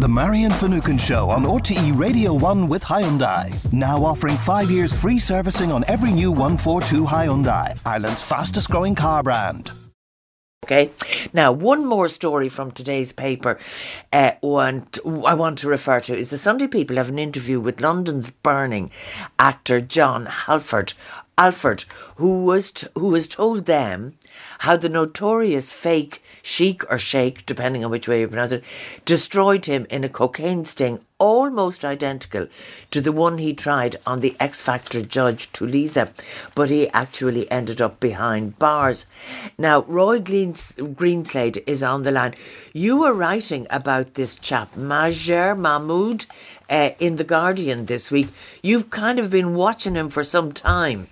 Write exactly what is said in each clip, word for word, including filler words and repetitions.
The Marion Finucane Show on R T E Radio one with Hyundai. Now offering five years free servicing on every new one forty-two Hyundai, Ireland's fastest growing car brand. Okay, now one more story from today's paper uh, and I want to refer to is the Sunday People have an interview with London's Burning actor John Halford, Alford, who was t- who has told them how the notorious fake Sheik or Sheikh, depending on which way you pronounce it, destroyed him in a cocaine sting almost identical to the one he tried on the X Factor judge Tulisa, but he actually ended up behind bars. Now, Roy Greens- Greenslade is on the line. You were writing about this chap, Majer Mahmoud, uh, in The Guardian this week. You've kind of been watching him for some time.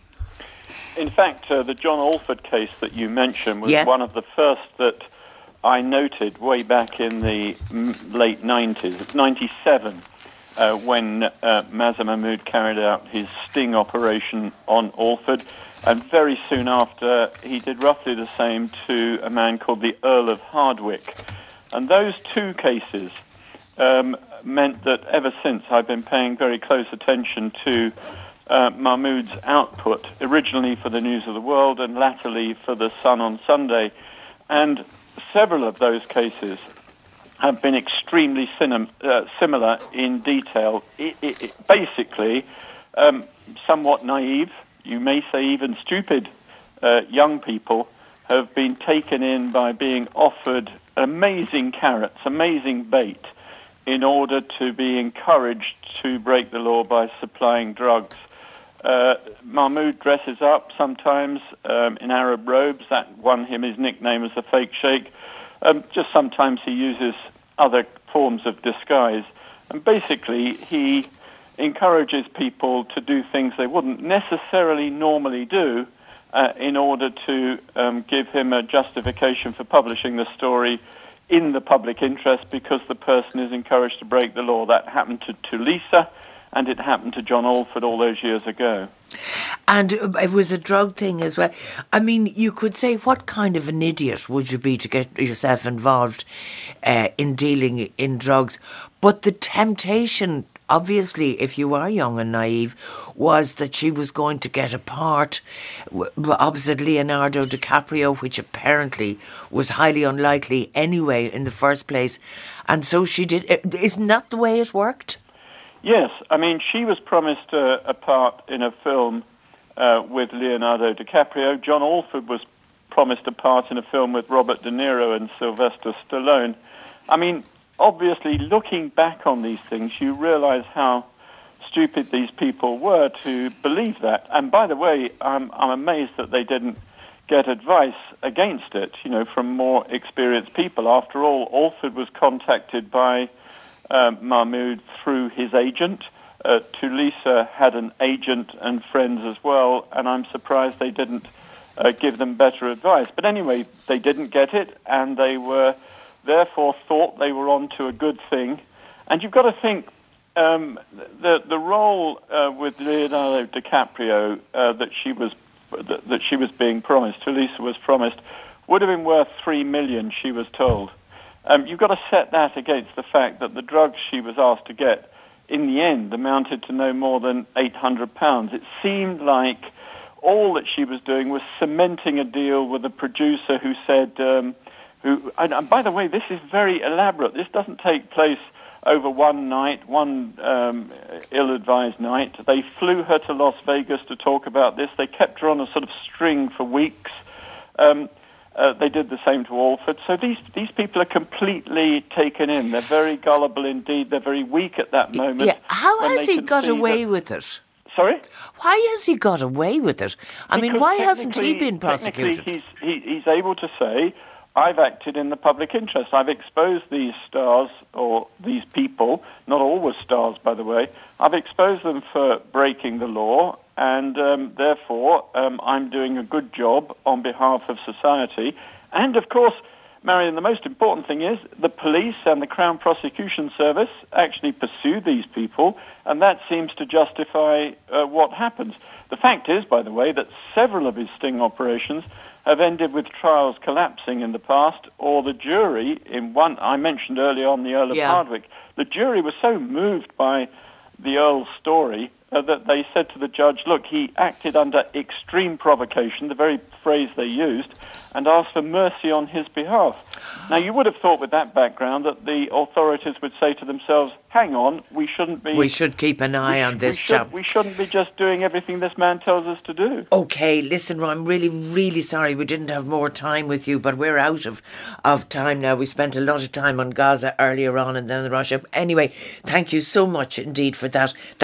In fact, uh, the John Alford case that you mentioned was yeah. one of the first that I noted way back in the m- late nineties, ninety-seven, uh, when uh, Majer Mahmoud carried out his sting operation on Alford. And very soon after, he did roughly the same to a man called the Earl of Hardwicke. And those two cases um, meant that ever since I've been paying very close attention to uh, Mahmoud's output, originally for the News of the World and latterly for the Sun on Sunday. And several of those cases have been extremely sim- uh, similar in detail. It, it, it basically, um, somewhat naive, you may say even stupid, uh, young people have been taken in by being offered amazing carrots, amazing bait, in order to be encouraged to break the law by supplying drugs. Uh, Mahmoud dresses up sometimes um, in Arab robes. That won him his nickname as the fake sheikh. Um, just sometimes he uses other forms of disguise. And basically, he encourages people to do things they wouldn't necessarily normally do uh, in order to um, give him a justification for publishing the story in the public interest because the person is encouraged to break the law. That happened to Tulisa, and it happened to John Alford all those years ago. And it was a drug thing as well. I mean, you could say, what kind of an idiot would you be to get yourself involved uh, in dealing in drugs? But the temptation, obviously, if you are young and naive, was that she was going to get a part opposite Leonardo DiCaprio, which apparently was highly unlikely anyway in the first place. And so she did. Isn't that the way it worked? Yes, I mean, she was promised a, a part in a film uh, with Leonardo DiCaprio. John Alford was promised a part in a film with Robert De Niro and Sylvester Stallone. I mean, obviously, looking back on these things, you realize how stupid these people were to believe that. And by the way, I'm, I'm amazed that they didn't get advice against it, you know, from more experienced people. After all, Alford was contacted by Uh, Mahmoud through his agent. Uh, Tulisa had an agent and friends as well, and I'm surprised they didn't uh, give them better advice. But anyway, they didn't get it, and they were therefore thought they were on to a good thing. And you've got to think, um, the the role uh, with Leonardo DiCaprio uh, that she was that, that she was being promised, Tulisa was promised, would have been worth three million, she was told. Um, you've got to set that against the fact that the drugs she was asked to get, in the end, amounted to no more than eight hundred pounds. It seemed like all that she was doing was cementing a deal with a producer who said, um, who, and, and by the way, this is very elaborate. This doesn't take place over one night, one um, ill-advised night. They flew her to Las Vegas to talk about this. They kept her on a sort of string for weeks. Um, Uh, they did the same to Alford. So these these people are completely taken in. They're very gullible indeed. They're very weak at that moment. Yeah. How has he got away that... with it? Sorry? Why has he got away with it? I because mean, why hasn't he been prosecuted? Technically, he's, he, he's able to say, I've acted in the public interest. I've exposed these stars, or these people, not all were stars, by the way. I've exposed them for breaking the law, and um, therefore um, I'm doing a good job on behalf of society. And, of course, Marion, the most important thing is the police and the Crown Prosecution Service actually pursue these people, and that seems to justify uh, what happens. The fact is, by the way, that several of his sting operations have ended with trials collapsing in the past, or the jury, in one, I mentioned earlier on the Earl of Yeah. Hardwicke, the jury was so moved by the Earl's story uh, that they said to the judge, look, he acted under extreme provocation, the very phrase they used, and asked for mercy on his behalf. Now, you would have thought with that background that the authorities would say to themselves, hang on, we shouldn't be... We should keep an eye on this we should, chap. We shouldn't be just doing everything this man tells us to do. Okay, listen, I'm really, really sorry we didn't have more time with you, but we're out of, of time now. We spent a lot of time on Gaza earlier on and then Russia. Anyway, thank you so much indeed for that.